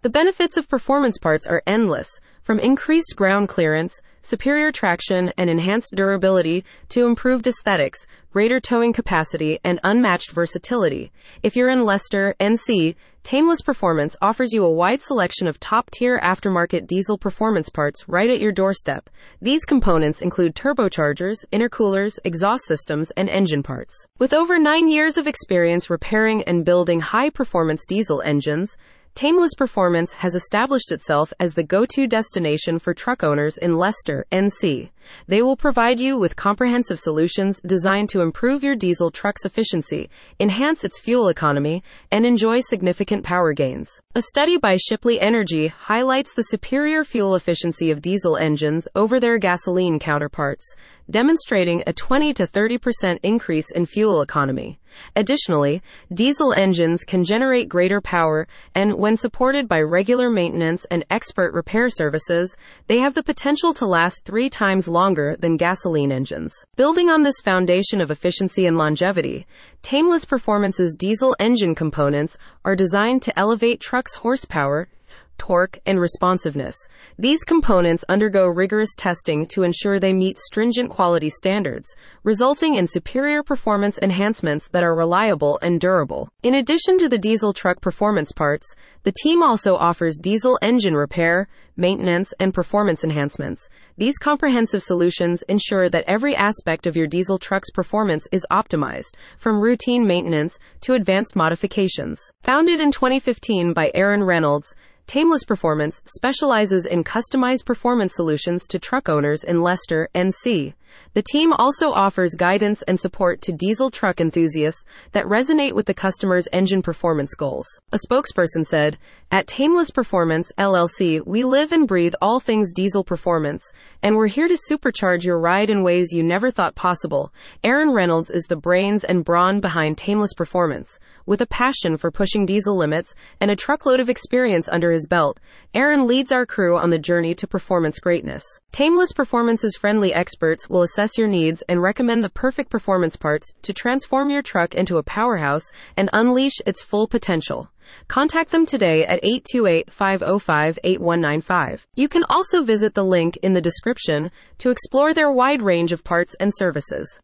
The benefits of performance parts are endless, from increased ground clearance, superior traction, and enhanced durability to improved aesthetics, greater towing capacity, and unmatched versatility. If you're in Leicester, NC, Tameless Performance offers you a wide selection of top-tier aftermarket diesel performance parts right at your doorstep. These components include turbochargers, intercoolers, exhaust systems, and engine parts. With over 9 years of experience repairing and building high-performance diesel engines, Tameless Performance has established itself as the go-to destination for truck owners in Leicester, NC. They will provide you with comprehensive solutions designed to improve your diesel truck's efficiency, enhance its fuel economy, and enjoy significant power gains. A study by Shipley Energy highlights the superior fuel efficiency of diesel engines over their gasoline counterparts, demonstrating a 20 to 30% increase in fuel economy. Additionally, diesel engines can generate greater power, and when supported by regular maintenance and expert repair services, they have the potential to last 3 times longer than gasoline engines. Building on this foundation of efficiency and longevity, Tameless Performance's diesel engine components are designed to elevate trucks' horsepower, torque, and responsiveness. These components undergo rigorous testing to ensure they meet stringent quality standards, resulting in superior performance enhancements that are reliable and durable. In addition to the diesel truck performance parts, the team also offers diesel engine repair, maintenance, and performance enhancements. These comprehensive solutions ensure that every aspect of your diesel truck's performance is optimized, from routine maintenance to advanced modifications. Founded in 2015 by Aaron Reynolds, Tameless Performance specializes in customized performance solutions to truck owners in Leicester, NC. The team also offers guidance and support to diesel truck enthusiasts that resonate with the customer's engine performance goals. A spokesperson said, "At Tameless Performance, LLC, we live and breathe all things diesel performance, and we're here to supercharge your ride in ways you never thought possible." Aaron Reynolds is the brains and brawn behind Tameless Performance. With a passion for pushing diesel limits and a truckload of experience under his belt, Aaron leads our crew on the journey to performance greatness. Tameless Performance's friendly experts will assess your needs and recommend the perfect performance parts to transform your truck into a powerhouse and unleash its full potential. Contact them today at 828-505-8195. You can also visit the link in the description to explore their wide range of parts and services.